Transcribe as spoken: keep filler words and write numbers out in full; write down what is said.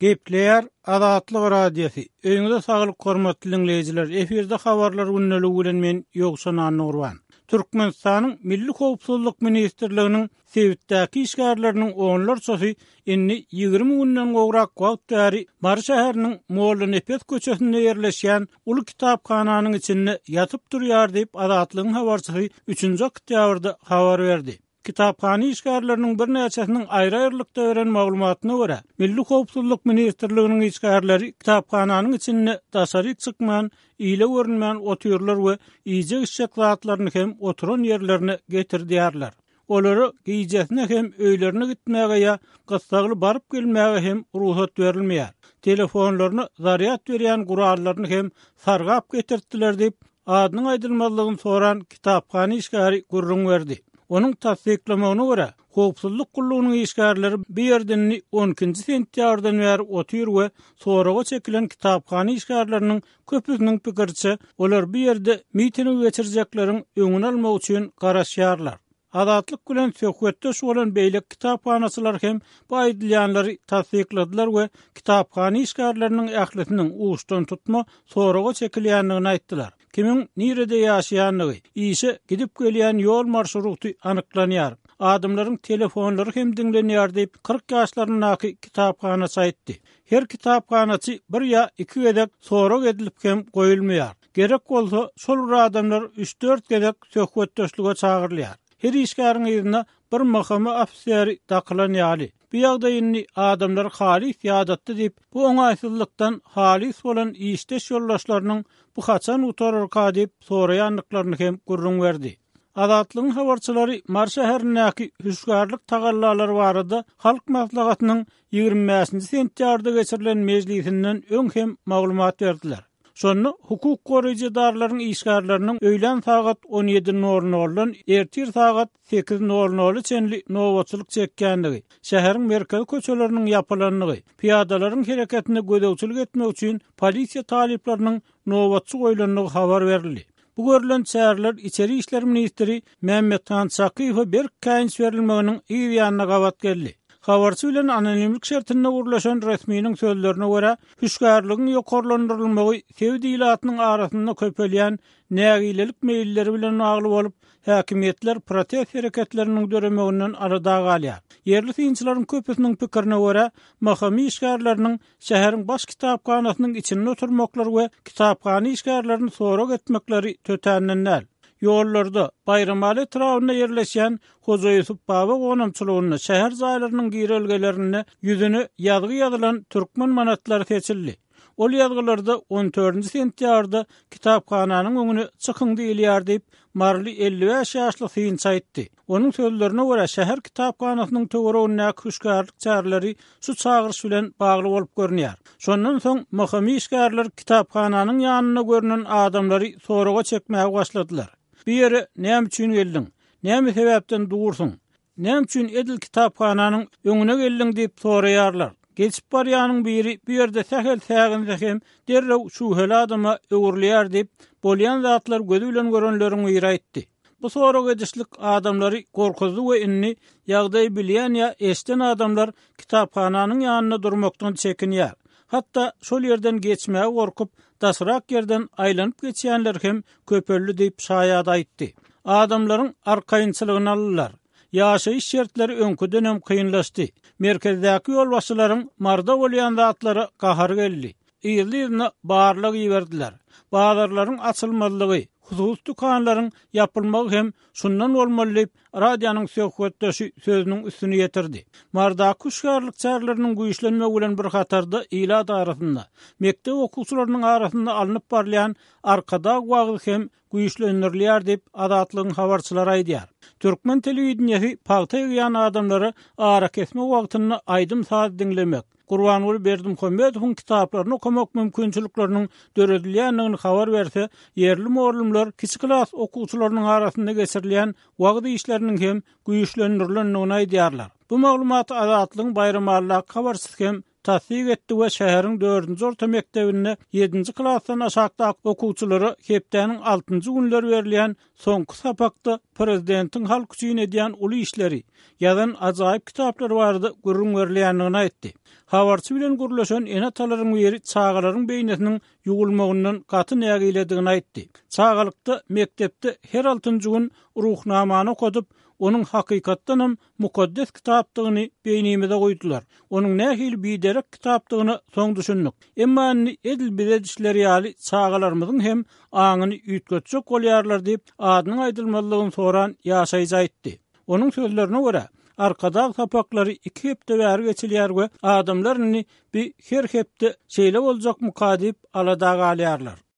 Gepleýär Azatlyk radiosi. Öňüňizde saglyk hormatly dinleýijiler. Eferde habarlar günnäli bilen men Ýogşan Nurwan. Türkmenistanyň Milli Howpsuzlyk Ministrliginiň Sewitdäki işgärleriniň onlar sosy inni ýygrimi günden gowrak wagt bäri Bar şäheriniň Molla Nepet köçesinde ýerleşýän uly kitaphananyň içinde ýatyp durýar diýip Azatlygyň habarçysy üçünji oktýabrda habar berdi. Kitaphany işgärleriniň bir näçesiniň aýry-aýrylykda beren maglumatyna görä, Milli Howpsuzlyk Ministrliginiň işgärleri kitaphanyň içinde daşary çykman, ýyle görünmän otyrlar we iýje işçek zatlaryny hem oturan ýerlerine getirdiýärler. Olary giýjesine hem öýlerine gitmäge ýa gysagly baryp gelmäge hem ruhsat berilmeýär. Telefonlaryny zaryat berýän gurallaryny hem sargap getirdiler diýip adynyň aýdylmalygyny soran kitaphany işgäri gurrun berdi. Onun tasdiklamagyna görä, Howpsuzlyk gullugynyň işgärleri bir ýerden on ikinji sentýabrdan bäri otyr we soraga çekilen kitaphany işgärleriniň köpüsiniň pikirçe, olar bir ýerde miting geçirjeklerin öňüni almak üçin garaşýarlar. Azatlyk bilen söhbetdeş bolan beýlek kitaphanaçylar hem bu aýdylýanlary tasdikladylar we kitaphany işgärleriniň ählisiniň uçdan tutma soraga çekilýändigini aýtdylar. Kimin nirede ýaşaýanlygy, işe gidip gelýän ýol marşruty anyklanýar. Adamlaryň telefonlary hem dinlenýär diýip kırk ýaşlarynyňky kitaphanaçy aýtdy. Her kitaphanaçy bir ýa iki gedek sorag edilip hem goýulmaýar. Gerek bolsa şol adamlar üç dört gedek söhbetdeşlige çagyrylýar. Her işgäriň ýerine bir mahkama ofiseri daklanýaly. Bu ýagdaýyny adamlar halis ýadatdy diýip bu oňaýsızlykdan halis bolan işdeş ýoldaşlarynyň bu haçan utararka diýip soraýanlyklaryny hem gurrun berdi. Azatlygyň habarçylary Mar şäherindäki hüşgärlik tagallalary barada halk maslahatynyň ýygrimi beşinji sentýabrda geçirilen mejlisinden öň hem maglumat berdiler. Şonu hukuk goraýjy darlaryň işgärleriniň öýlen sagat on ýedi nol noldan ertir sagat sekiz nol nol çenli nowatçylyk çekýändigi, şäheriň merkezi köçeleriniň ýapylanlygy, piýadalaryň hereketine gödäwçilik etmek üçin polisiýa talipleriniň nowatçy goýulanlygy habar berildi. Bu görülen şäherler içeri işler ministri Mehmet Han Sakypy bir käýiş berilmeginiň ýa-ýanyna gawat geldi. Habarçy bilen anonimlik şertinde urlaşan resminiň sözlerine görä, hüşgärligiň ýokarlandyrylmagy sevdiýlatynyň arasynda köpelýän nägilelik meýilleri bilen agly bolup, häkimetler protest hereketleriniň döremeginden arada galýar. Yerli synçylaryň köpüsiniň pikirine görä, mahkama işgärleriniň şäheriň baş kitaphanasynyň içinde oturmaklary we kitaphany işgärlerini sorak etmekleri tötännenler. Ýollarda Bayramaly etrawyna ýerleşýän Hoja Ýusup Baba gonamçylygyny şäher zaýlarynyň giýrelgelerine ýüzüni ýazgy ýazylan türkmen manatlary seçildi. Ol ýazgylarda on dördünji sentýabrda kitaphanyň öňüne çykyň diýilýär diýip Marly elli beş ýaşly synçy aýtdy. Onuň sözlerine görä şäher kitaphanasynyň töwereginde hüşgärlik çäherleri şu çagyrş bilen bagly bolup görünýär. Şondan soň mahkama işgärler kitaphanyň ýanyna görünen adamlary soraga çekmäge başladylar. Bir ýere näme üçin geldiň? Näme sebäpden dursun? Näme üçin edil kitaphanyň öňüne geldiň diýip soraýarlar. Geçip barýanyň biri bir ýerde sähel säginde hem derrew şu hel adama öwürleýär diýip bolýan zatlar gözü bilen görenleriň ýyra aýtdy. Bu sorak edişlik adamlary gorkuzly we inni ýagdaý bilýän ýa eşden adamlar kitaphanyň ýanyna durmakdan çekinýär. Hatta şol ýerden geçmäge gorkup daşrak ýerden aýlanyp geçýänler hem köpelli diýip şaýat aýtdy. Adamlaryň arkaýynçylygyny aldylar. Ýaşaýyş şertleri öňkü dönem kıyınlaşdy. Merkezdäki ýol başçylaryň marda bolýan zatlary gahar geldi. Ýyly-ýylyna barlyk ýerdiler. Bazarlaryň açylmalygy, husus dukanlaryň ýapylmagy hem şundan bolmaly diýip radionyň söhbetdeşi sözüniň üstüne ýetirdi. Marda kuşgarlyk çärleriniň güýçlenmegi bilen bir hatarda ýyla arasynda, mektep okuwçylarynyň arasynda alınıp barlayan arkada wagty hem güýçlendirilýär diýip Azatlygyň habarçylary aýdýar. Türkmen telewizionyasy paýta ýan adamlary ara kesme wagtyny aýdym saat dinlemek. Gurbanuly Berdimuhammedowyň kitaplaryny okumak mümkinçilikleriniň döredilýändigini habar berse, yerli muallimler kiçik klas okuwçylarynyň arasynda geçirilýän wagty işleriniň hem güýçlendirilýändigini aýdýarlar. Bu maglumaty Azatlygyň Bayramaly habarçysy hem tasdik etdi we şäheriň dördünji orta mektebinde ýedinji klasdan aşakda okuwçylary hepdäniň altynjy günleri berilýän soňky sapakda prezidentiň halk üçin edýän uly işleri ýazan ajaýyp kitaplary bardy gurrun berilýändigini aýtdy. Habarçy bilen gurlaşan enatalaryň beri çağalaryň beýnesiniň ýugulmagyndan gaty näge ilediğini aýtdy. Çağalykda mektepde her altıncı gün ruhnamany okudyp, onun hakykatdanam mukaddes kitapdygyny beýnimizde goýdular. Onun nähili biderek kitapdygyny soň düşündik. Emma edil biledişleri ýaly çağalarymyzyň hem aňyny üýtgetjek bolýarlar diýip adynyň aýdylmalygyny soran ýaşaýjy aýtdy. Onun sözlerine görä, arkada sapaklary iki hepde bäri geçilýär we adamlar ini bir her hepde şeýle boljak mukadip alada galýarlar.